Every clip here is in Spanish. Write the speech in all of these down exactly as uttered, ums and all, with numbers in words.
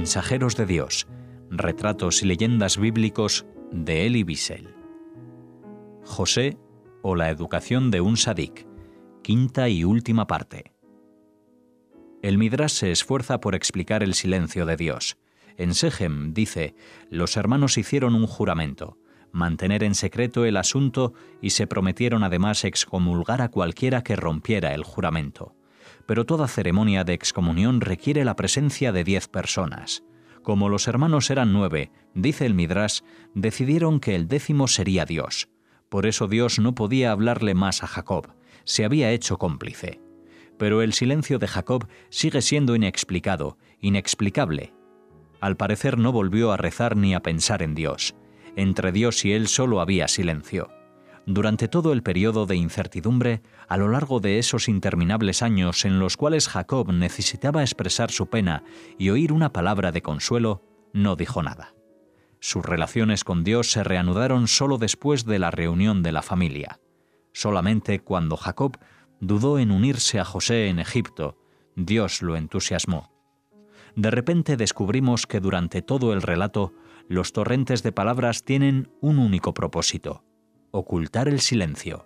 Mensajeros de Dios, retratos y leyendas bíblicos de Elie Wiesel. José o la educación de un sadik, quinta y última parte. El Midrash se esfuerza por explicar el silencio de Dios. En Sechem dice, los hermanos hicieron un juramento, mantener en secreto el asunto y se prometieron además excomulgar a cualquiera que rompiera el juramento. Pero toda ceremonia de excomunión requiere la presencia de diez personas. Como los hermanos eran nueve, dice el Midrash, decidieron que el décimo sería Dios. Por eso Dios no podía hablarle más a Jacob, se había hecho cómplice. Pero el silencio de Jacob sigue siendo inexplicado, inexplicable. Al parecer no volvió a rezar ni a pensar en Dios. Entre Dios y él solo había silencio. Durante todo el periodo de incertidumbre, a lo largo de esos interminables años en los cuales Jacob necesitaba expresar su pena y oír una palabra de consuelo, no dijo nada. Sus relaciones con Dios se reanudaron solo después de la reunión de la familia. Solamente cuando Jacob dudó en unirse a José en Egipto, Dios lo entusiasmó. De repente descubrimos que durante todo el relato, los torrentes de palabras tienen un único propósito: ocultar el silencio.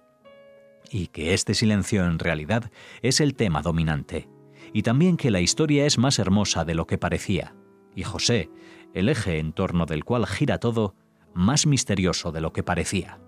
Y que este silencio en realidad es el tema dominante. Y también que la historia es más hermosa de lo que parecía. Y José, el eje en torno del cual gira todo, más misterioso de lo que parecía.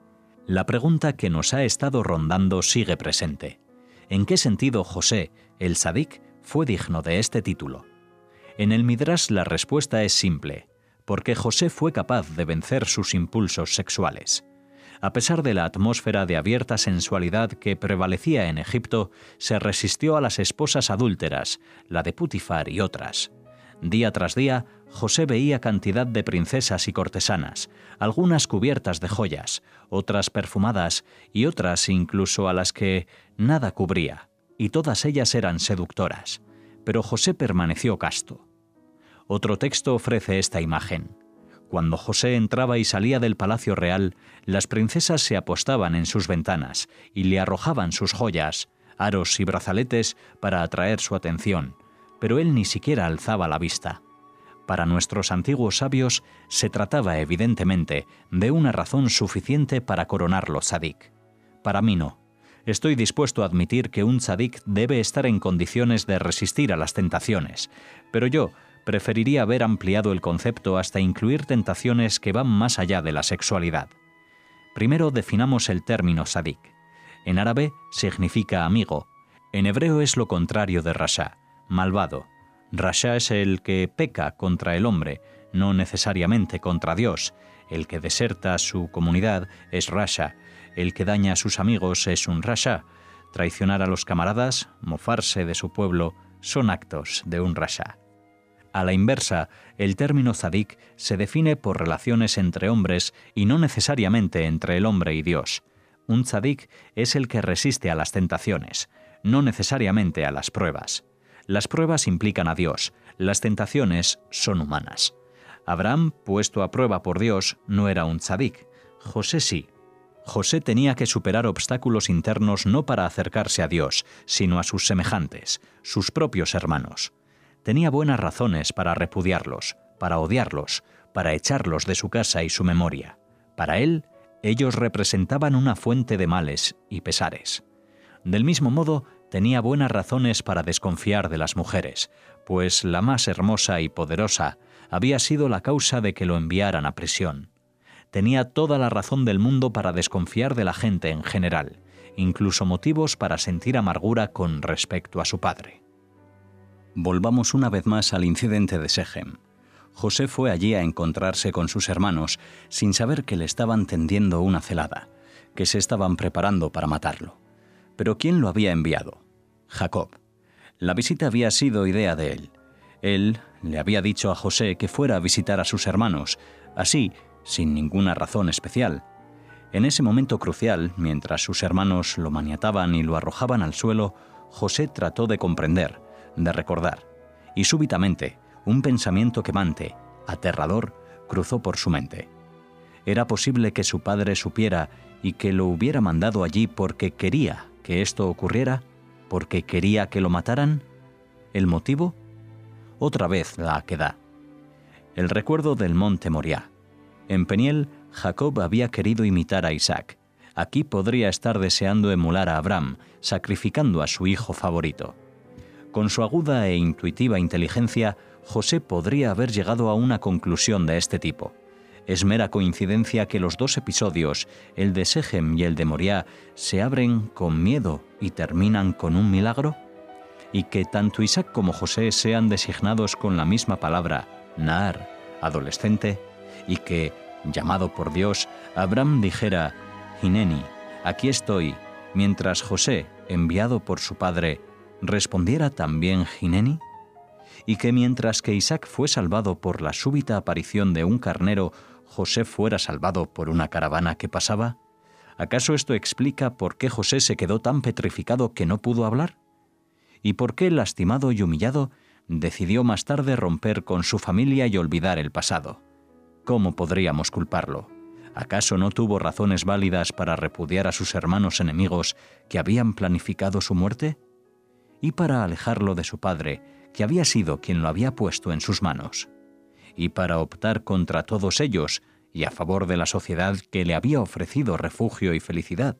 La pregunta que nos ha estado rondando sigue presente. ¿En qué sentido José, el sadik, fue digno de este título? En el Midrash la respuesta es simple, porque José fue capaz de vencer sus impulsos sexuales. A pesar de la atmósfera de abierta sensualidad que prevalecía en Egipto, se resistió a las esposas adúlteras, la de Putifar y otras. Día tras día, José veía cantidad de princesas y cortesanas, algunas cubiertas de joyas, otras perfumadas y otras incluso a las que nada cubría, y todas ellas eran seductoras. Pero José permaneció casto. Otro texto ofrece esta imagen. Cuando José entraba y salía del palacio real, las princesas se apostaban en sus ventanas y le arrojaban sus joyas, aros y brazaletes para atraer su atención, pero él ni siquiera alzaba la vista. Para nuestros antiguos sabios se trataba evidentemente de una razón suficiente para coronarlo sadik. Para mí no. Estoy dispuesto a admitir que un sadik debe estar en condiciones de resistir a las tentaciones, pero yo preferiría haber ampliado el concepto hasta incluir tentaciones que van más allá de la sexualidad. Primero definamos el término sadik. En árabe significa amigo. En hebreo es lo contrario de rasha, malvado. Rasha es el que peca contra el hombre, no necesariamente contra Dios. El que deserta su comunidad es rasha. El que daña a sus amigos es un rasha. Traicionar a los camaradas, mofarse de su pueblo, son actos de un rasha. A la inversa, el término sadik se define por relaciones entre hombres y no necesariamente entre el hombre y Dios. Un sadik es el que resiste a las tentaciones, no necesariamente a las pruebas. Las pruebas implican a Dios, las tentaciones son humanas. Abraham, puesto a prueba por Dios, no era un sadik. José sí. José tenía que superar obstáculos internos no para acercarse a Dios, sino a sus semejantes, sus propios hermanos. Tenía buenas razones para repudiarlos, para odiarlos, para echarlos de su casa y su memoria. Para él, ellos representaban una fuente de males y pesares. Del mismo modo, tenía buenas razones para desconfiar de las mujeres, pues la más hermosa y poderosa había sido la causa de que lo enviaran a prisión. Tenía toda la razón del mundo para desconfiar de la gente en general, incluso motivos para sentir amargura con respecto a su padre. Volvamos una vez más al incidente de Sechem. José fue allí a encontrarse con sus hermanos sin saber que le estaban tendiendo una celada, que se estaban preparando para matarlo. ¿Pero quién lo había enviado? Jacob. La visita había sido idea de él. Él le había dicho a José que fuera a visitar a sus hermanos, así, sin ninguna razón especial. En ese momento crucial, mientras sus hermanos lo maniataban y lo arrojaban al suelo, José trató de comprender, de recordar, y súbitamente un pensamiento quemante, aterrador, cruzó por su mente. ¿Era posible que su padre supiera y que lo hubiera mandado allí porque quería que esto ocurriera? ¿Porque quería que lo mataran? ¿El motivo? Otra vez la aquedá. el recuerdo del monte Moriah. En Peniel, Jacob había querido imitar a Isaac. Aquí podría estar deseando emular a Abraham, sacrificando a su hijo favorito. Con su aguda e intuitiva inteligencia, José podría haber llegado a una conclusión de este tipo. ¿Es mera coincidencia que los dos episodios, el de Sechem y el de Moriah, se abren con miedo y terminan con un milagro? Y que tanto Isaac como José sean designados con la misma palabra, Naar, adolescente, y que, llamado por Dios, Abraham dijera, Hineni, aquí estoy, mientras José, enviado por su padre, respondiera también Hineni, y que mientras que Isaac fue salvado por la súbita aparición de un carnero, José fuera salvado por una caravana que pasaba. ¿Acaso esto explica por qué José se quedó tan petrificado que no pudo hablar? ¿Y por qué, lastimado y humillado, decidió más tarde romper con su familia y olvidar el pasado? ¿Cómo podríamos culparlo? ¿Acaso no tuvo razones válidas para repudiar a sus hermanos enemigos que habían planificado su muerte? ¿Y para alejarlo de su padre, que había sido quien lo había puesto en sus manos? ¿Y para optar contra todos ellos y a favor de la sociedad que le había ofrecido refugio y felicidad?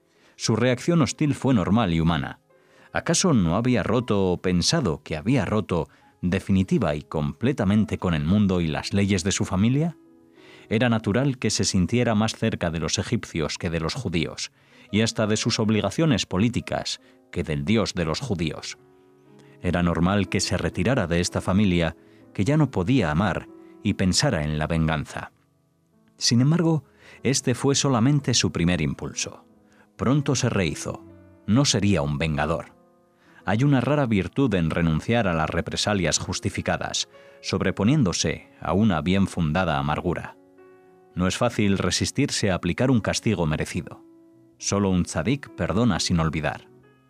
Su reacción hostil fue normal y humana. ¿Acaso no había roto o pensado que había roto definitiva y completamente con el mundo y las leyes de su familia? Era natural que se sintiera más cerca de los egipcios que de los judíos, y hasta de sus obligaciones políticas que del Dios de los judíos. Era normal que se retirara de esta familia que ya no podía amar y pensara en la venganza. Sin embargo, este fue solamente su primer impulso. Pronto se rehizo. No sería un vengador. Hay una rara virtud en renunciar a las represalias justificadas, sobreponiéndose a una bien fundada amargura. No es fácil resistirse a aplicar un castigo merecido. Solo un tzadik perdona sin olvidar.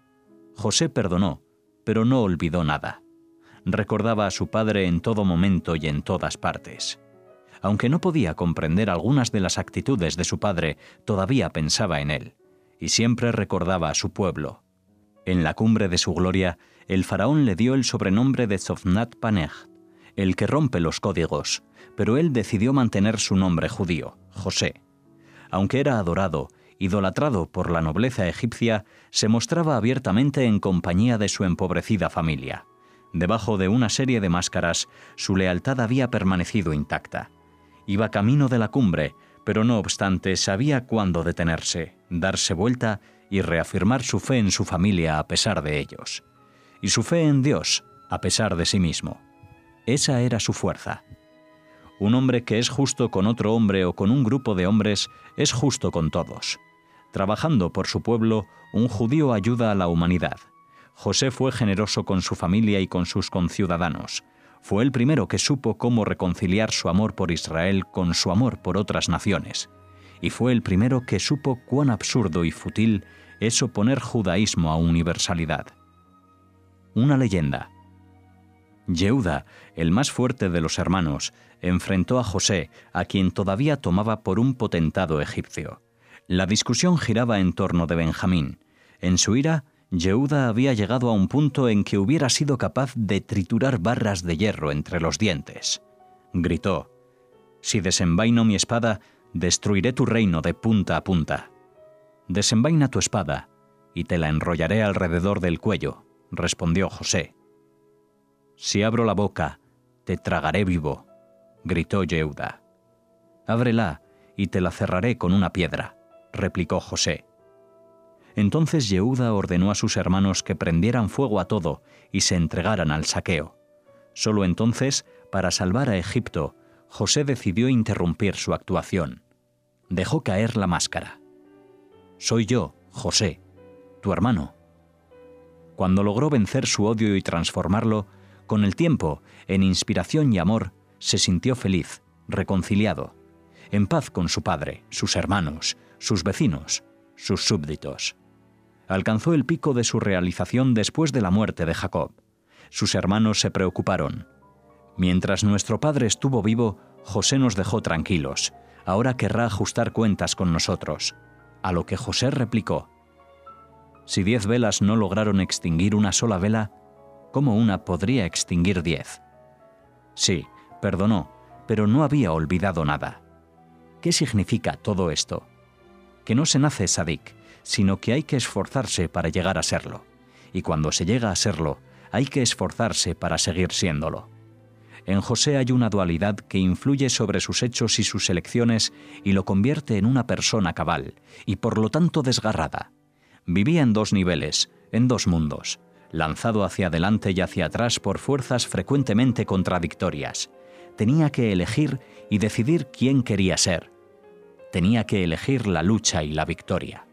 José perdonó, pero no olvidó nada. Recordaba a su padre en todo momento y en todas partes. Aunque no podía comprender algunas de las actitudes de su padre, todavía pensaba en él, y siempre recordaba a su pueblo. En la cumbre de su gloria, el faraón le dio el sobrenombre de Tzofnat Paneah, el que rompe los códigos, pero él decidió mantener su nombre judío, José. Aunque era adorado, idolatrado por la nobleza egipcia, se mostraba abiertamente en compañía de su empobrecida familia. Debajo de una serie de máscaras, su lealtad había permanecido intacta. Iba camino de la cumbre, pero no obstante sabía cuándo detenerse, darse vuelta y reafirmar su fe en su familia a pesar de ellos. Y su fe en Dios, a pesar de sí mismo. Esa era su fuerza. Un hombre que es justo con otro hombre o con un grupo de hombres es justo con todos. Trabajando por su pueblo, un judío ayuda a la humanidad. José fue generoso con su familia y con sus conciudadanos. Fue el primero que supo cómo reconciliar su amor por Israel con su amor por otras naciones. Y fue el primero que supo cuán absurdo y fútil es oponer judaísmo a universalidad. Una leyenda. Yehuda, el más fuerte de los hermanos, enfrentó a José, a quien todavía tomaba por un potentado egipcio. La discusión giraba en torno de Benjamín. En su ira, Yehuda había llegado a un punto en que hubiera sido capaz de triturar barras de hierro entre los dientes. Gritó: «Si desenvaino mi espada, destruiré tu reino de punta a punta». «Desenvaina tu espada, y te la enrollaré alrededor del cuello», respondió José. «Si abro la boca, te tragaré vivo», gritó Yehuda. «Ábrela, y te la cerraré con una piedra», replicó José. Entonces Yehuda ordenó a sus hermanos que prendieran fuego a todo y se entregaran al saqueo. Solo entonces, para salvar a Egipto, José decidió interrumpir su actuación. Dejó caer la máscara. «Soy yo, José, tu hermano». Cuando logró vencer su odio y transformarlo, con el tiempo, en inspiración y amor, se sintió feliz, reconciliado, en paz con su padre, sus hermanos, sus vecinos, sus súbditos. Alcanzó el pico de su realización después de la muerte de Jacob. Sus hermanos se preocuparon. «Mientras nuestro padre estuvo vivo, José nos dejó tranquilos. Ahora querrá ajustar cuentas con nosotros». A lo que José replicó: «Si diez velas no lograron extinguir una sola vela, ¿cómo una podría extinguir diez?». Sí, perdonó, pero no había olvidado nada. ¿Qué significa todo esto? Que no se nace sadik, sino que hay que esforzarse para llegar a serlo. Y cuando se llega a serlo, hay que esforzarse para seguir siéndolo. En José hay una dualidad que influye sobre sus hechos y sus elecciones y lo convierte en una persona cabal, y por lo tanto desgarrada. Vivía en dos niveles, en dos mundos, lanzado hacia adelante y hacia atrás por fuerzas frecuentemente contradictorias. Tenía que elegir y decidir quién quería ser. Tenía que elegir la lucha y la victoria.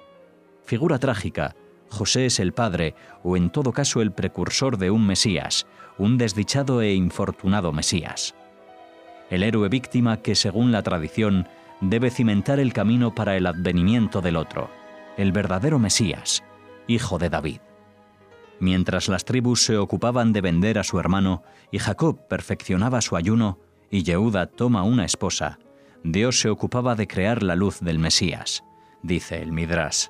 Figura trágica, José es el padre, o en todo caso el precursor de un Mesías, un desdichado e infortunado Mesías. El héroe víctima que, según la tradición, debe cimentar el camino para el advenimiento del otro, el verdadero Mesías, hijo de David. Mientras las tribus se ocupaban de vender a su hermano y Jacob perfeccionaba su ayuno y Yehuda toma una esposa, Dios se ocupaba de crear la luz del Mesías, dice el Midrash.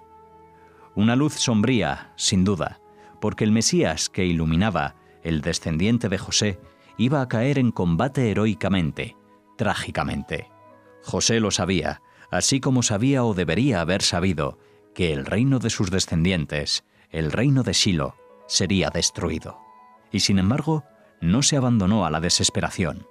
Una luz sombría, sin duda, porque el Mesías que iluminaba, el descendiente de José, iba a caer en combate heroicamente, trágicamente. José lo sabía, así como sabía o debería haber sabido que el reino de sus descendientes, el reino de Shilo, sería destruido. Y sin embargo, no se abandonó a la desesperación.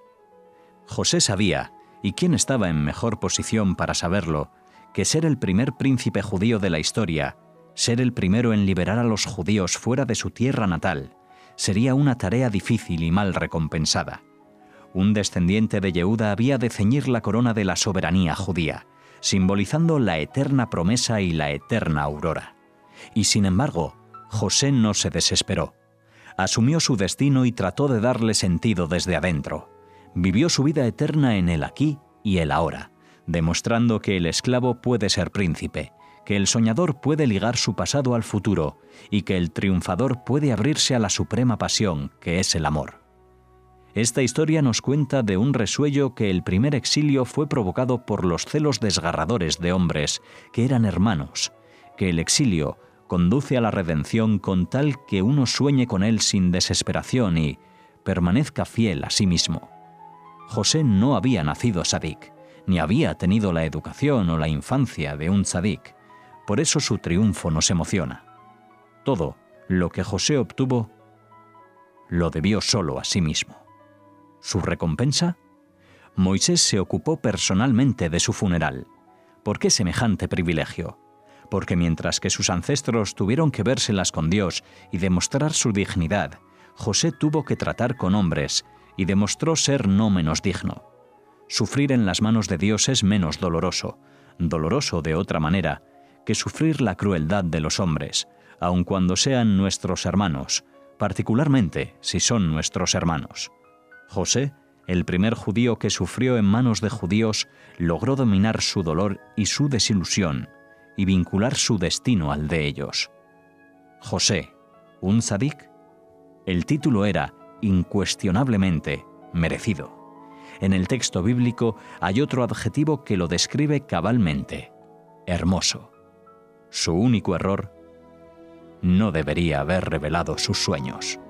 José sabía, y quién estaba en mejor posición para saberlo, que ser el primer príncipe judío de la historia, ser el primero en liberar a los judíos fuera de su tierra natal, sería una tarea difícil y mal recompensada. Un descendiente de Yehuda había de ceñir la corona de la soberanía judía, simbolizando la eterna promesa y la eterna aurora. Y sin embargo, José no se desesperó. Asumió su destino y trató de darle sentido desde adentro. Vivió su vida eterna en el aquí y el ahora, demostrando que el esclavo puede ser príncipe, que el soñador puede ligar su pasado al futuro y que el triunfador puede abrirse a la suprema pasión, que es el amor. Esta historia nos cuenta de un resuello que el primer exilio fue provocado por los celos desgarradores de hombres que eran hermanos, que el exilio conduce a la redención con tal que uno sueñe con él sin desesperación y permanezca fiel a sí mismo. José no había nacido sadik, ni había tenido la educación o la infancia de un tzadik. Por eso su triunfo nos emociona. Todo lo que José obtuvo lo debió solo a sí mismo. ¿Su recompensa? Moisés se ocupó personalmente de su funeral. ¿Por qué semejante privilegio? Porque mientras que sus ancestros tuvieron que vérselas con Dios y demostrar su dignidad, José tuvo que tratar con hombres y demostró ser no menos digno. Sufrir en las manos de Dios es menos doloroso, doloroso de otra manera, que sufrir la crueldad de los hombres, aun cuando sean nuestros hermanos, particularmente si son nuestros hermanos. José, el primer judío que sufrió en manos de judíos, logró dominar su dolor y su desilusión y vincular su destino al de ellos. José, ¿un tzadik? El título era, incuestionablemente, merecido. En el texto bíblico hay otro adjetivo que lo describe cabalmente: hermoso. Su único error: no debería haber revelado sus sueños.